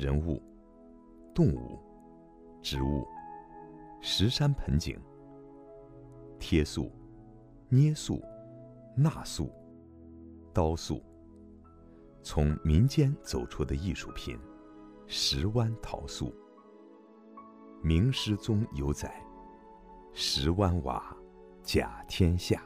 人物、动物、植物、石山盆景、贴塑、捏塑、纳塑、刀塑，从民间走出的艺术品，石湾陶塑。名师宗有载，石湾瓦甲天下。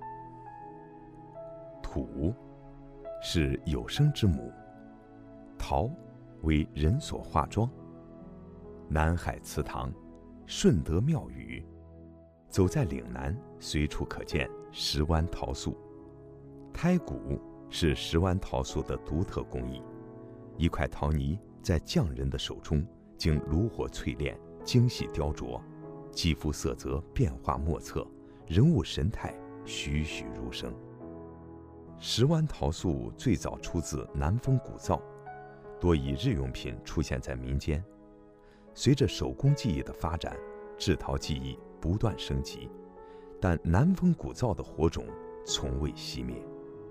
土是有生之母，陶为人所化妆。南海祠堂、顺德庙宇，走在岭南，随处可见石湾陶塑。胎骨是石湾陶塑的独特工艺，一块陶泥在匠人的手中经炉火淬炼，精细雕琢，肌肤色泽变化莫测，人物神态栩栩如生。石湾陶塑最早出自南丰古造，多以日用品出现在民间。随着手工技艺的发展，制陶技艺不断升级，但南丰古造的火种从未熄灭。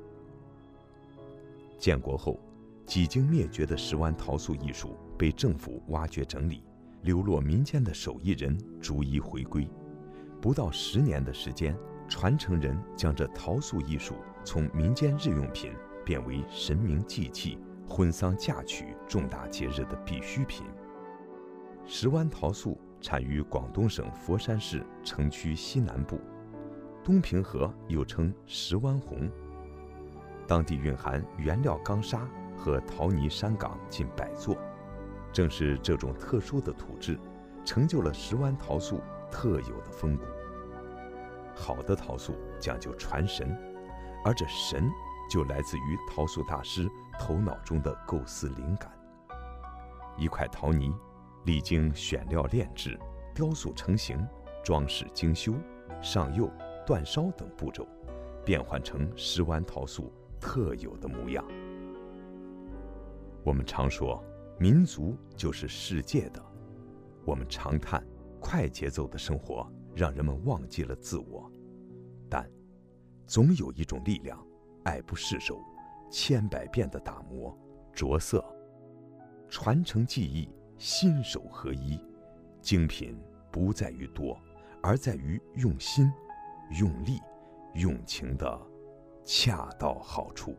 建国后，几经灭绝的石湾陶塑艺术被政府挖掘整理，流落民间的手艺人逐一回归。不到10年的时间，传承人将这陶塑艺术从民间日用品变为神明祭器、婚丧嫁娶重大节日的必需品。石湾陶塑产于广东省佛山市城区西南部，东平河又称石湾红。当地蕴含原料钢砂和陶泥山岗近100座，正是这种特殊的土质，成就了石湾陶塑特有的风骨。好的陶塑讲究传神，而这神就来自于陶塑大师头脑中的构思灵感。一块陶泥历经选料炼制、雕塑成型、装饰精修、上釉、煅烧等步骤，变换成石湾陶塑特有的模样。我们常说，民族就是世界的。我们常叹快节奏的生活让人们忘记了自我，但总有一种力量，爱不释手，千百遍的打磨、着色，传承技艺，心手合一。精品不在于多，而在于用心、用力、用情的恰到好处。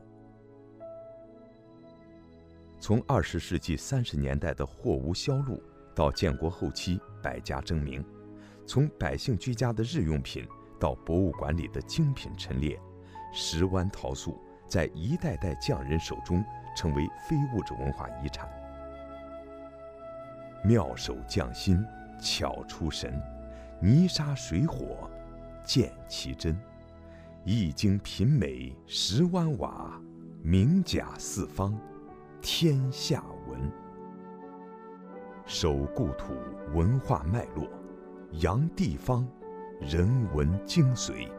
从20世纪30年代的货无销路，到建国后期百家争鸣，从百姓居家的日用品到博物馆里的精品陈列，石湾陶塑在一代代匠人手中成为非物质文化遗产。妙手匠心，巧出神，泥沙水火见其真。一经品美石湾瓦，名甲四方天下闻。守故土文化脉络，扬地方人文精髓。